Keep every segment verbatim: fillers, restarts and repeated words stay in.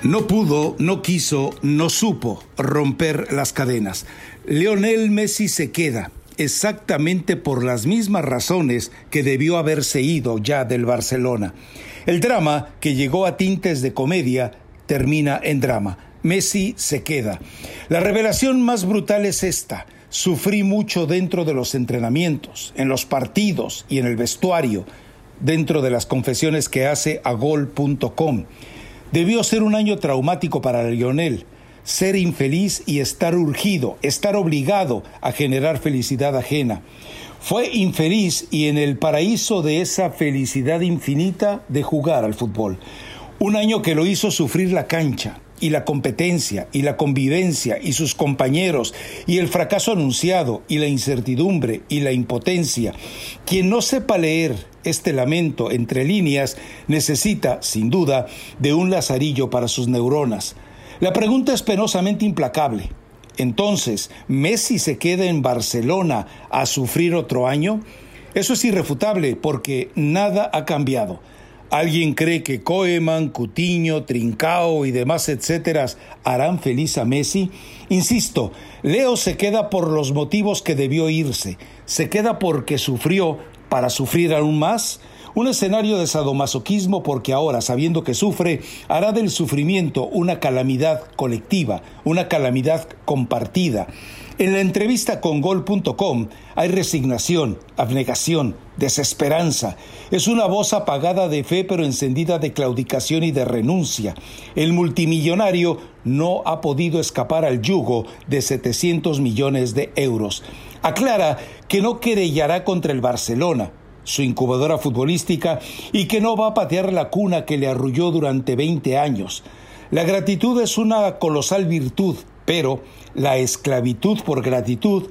No pudo, no quiso, no supo romper las cadenas. Lionel Messi se queda exactamente por las mismas razones que debió haberse ido ya del Barcelona. El drama, que llegó a tintes de comedia, termina en drama. Messi se queda. La revelación más brutal es esta. Sufrí mucho dentro de los entrenamientos, en los partidos y en el vestuario, dentro de las confesiones que hace a gol punto com. Debió ser un año traumático para Lionel, ser infeliz y estar urgido, estar obligado a generar felicidad ajena. Fue infeliz y en el paraíso de esa felicidad infinita de jugar al fútbol. Un año que lo hizo sufrir la cancha y la competencia y la convivencia y sus compañeros y el fracaso anunciado y la incertidumbre y la impotencia. Quien no sepa leer este lamento entre líneas necesita, sin duda, de un lazarillo para sus neuronas. La pregunta es penosamente implacable. Entonces, ¿Messi se queda en Barcelona a sufrir otro año? Eso es irrefutable porque nada ha cambiado. ¿Alguien cree que Koeman, Coutinho, Trincao y demás etcétera harán feliz a Messi? Insisto, Leo se queda por los motivos que debió irse. Se queda porque sufrió para sufrir aún más. Un escenario de sadomasoquismo porque ahora, sabiendo que sufre, hará del sufrimiento una calamidad colectiva, una calamidad compartida. En la entrevista con gol punto com hay resignación, abnegación, desesperanza. Es una voz apagada de fe pero encendida de claudicación y de renuncia. El multimillonario no ha podido escapar al yugo de setecientos millones de euros. Aclara que no querellará contra el Barcelona, su incubadora futbolística, y que no va a patear la cuna que le arrulló durante veinte años. La gratitud es una colosal virtud, pero la esclavitud por gratitud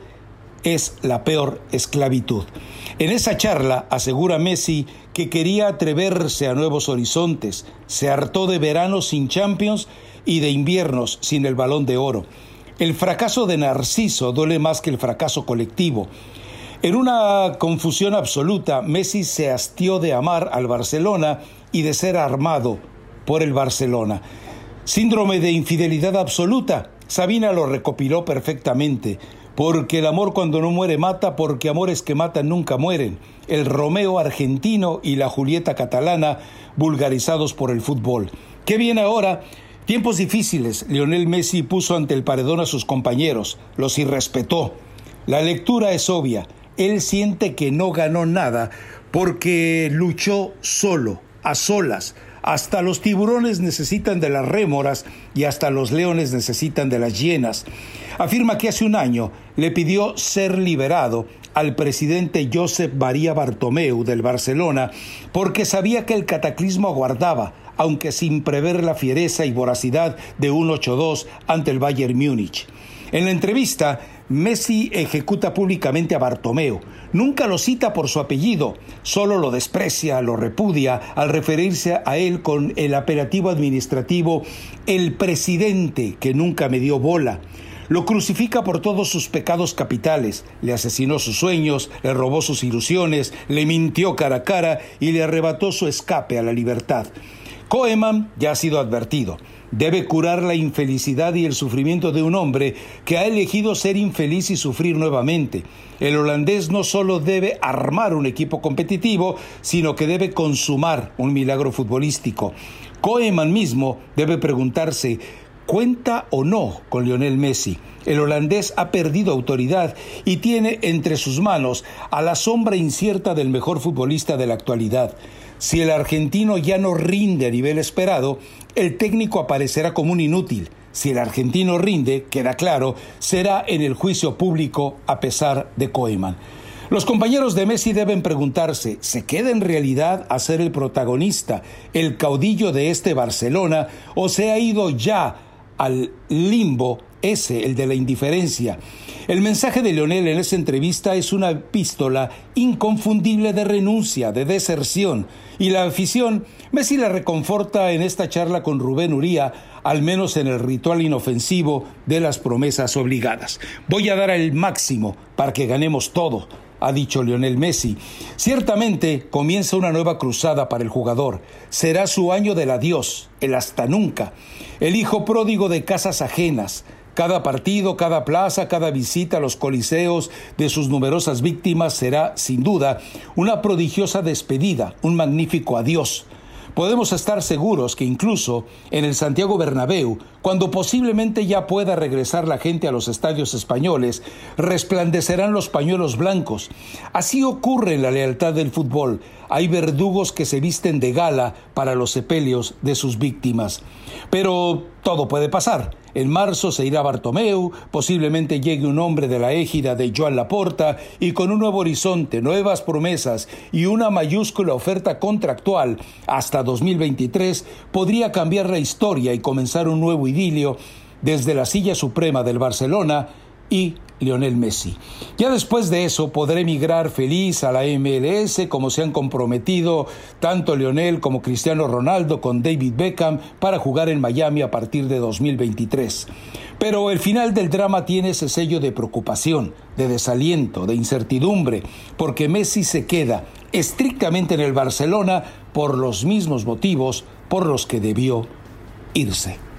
es la peor esclavitud. En esa charla asegura Messi que quería atreverse a nuevos horizontes, se hartó de veranos sin Champions y de inviernos sin el Balón de Oro. El fracaso de Narciso duele más que el fracaso colectivo. En una confusión absoluta, Messi se hastió de amar al Barcelona y de ser armado por el Barcelona. Síndrome de infidelidad absoluta. Sabina lo recopiló perfectamente. Porque el amor cuando no muere mata, porque amores que matan nunca mueren. El Romeo argentino y la Julieta catalana vulgarizados por el fútbol. ¿Qué viene ahora? Tiempos difíciles. Lionel Messi puso ante el paredón a sus compañeros. Los irrespetó. La lectura es obvia. Él siente que no ganó nada porque luchó solo, a solas. Hasta los tiburones necesitan de las rémoras y hasta los leones necesitan de las hienas. Afirma que hace un año le pidió ser liberado al presidente Josep María Bartomeu del Barcelona porque sabía que el cataclismo aguardaba, aunque sin prever la fiereza y voracidad de un ocho dos ante el Bayern Múnich. En la entrevista, Messi ejecuta públicamente a Bartomeu. Nunca lo cita por su apellido, solo lo desprecia, lo repudia al referirse a él con el apelativo administrativo el presidente que nunca me dio bola. Lo crucifica por todos sus pecados capitales, le asesinó sus sueños, le robó sus ilusiones, le mintió cara a cara y le arrebató su escape a la libertad. Koeman ya ha sido advertido. Debe curar la infelicidad y el sufrimiento de un hombre que ha elegido ser infeliz y sufrir nuevamente. El holandés no solo debe armar un equipo competitivo, sino que debe consumar un milagro futbolístico. Koeman mismo debe preguntarse, ¿cuenta o no con Lionel Messi? El holandés ha perdido autoridad y tiene entre sus manos a la sombra incierta del mejor futbolista de la actualidad. Si el argentino ya no rinde a nivel esperado, el técnico aparecerá como un inútil. Si el argentino rinde, queda claro, será en el juicio público a pesar de Koeman. Los compañeros de Messi deben preguntarse, ¿se queda en realidad a ser el protagonista, el caudillo de este Barcelona, o se ha ido ya al limbo ese, el de la indiferencia? El mensaje de Lionel en esa entrevista es una epístola inconfundible de renuncia, de deserción. Y la afición, Messi la reconforta en esta charla con Rubén Uría, al menos en el ritual inofensivo de las promesas obligadas. Voy a dar el máximo para que ganemos todo. ha dicho Lionel Messi. Ciertamente comienza una nueva cruzada para el jugador. Será su año del adiós, el hasta nunca. El hijo pródigo de casas ajenas. Cada partido, cada plaza, cada visita a los coliseos de sus numerosas víctimas será, sin duda, una prodigiosa despedida, un magnífico adiós. Podemos estar seguros que incluso en el Santiago Bernabéu, cuando posiblemente ya pueda regresar la gente a los estadios españoles, resplandecerán los pañuelos blancos. Así ocurre en la lealtad del fútbol. Hay verdugos que se visten de gala para los sepelios de sus víctimas. Pero todo puede pasar. En marzo se irá Bartomeu, posiblemente llegue un hombre de la égida de Joan Laporta y con un nuevo horizonte, nuevas promesas y una mayúscula oferta contractual hasta dos mil veintitrés podría cambiar la historia y comenzar un nuevo idilio desde la silla suprema del Barcelona y Lionel Messi. Ya después de eso podré migrar feliz a la M L S, como se han comprometido tanto Lionel como Cristiano Ronaldo con David Beckham para jugar en Miami a partir de dos mil veintitrés. Pero el final del drama tiene ese sello de preocupación, de desaliento, de incertidumbre, porque Messi se queda estrictamente en el Barcelona por los mismos motivos por los que debió irse.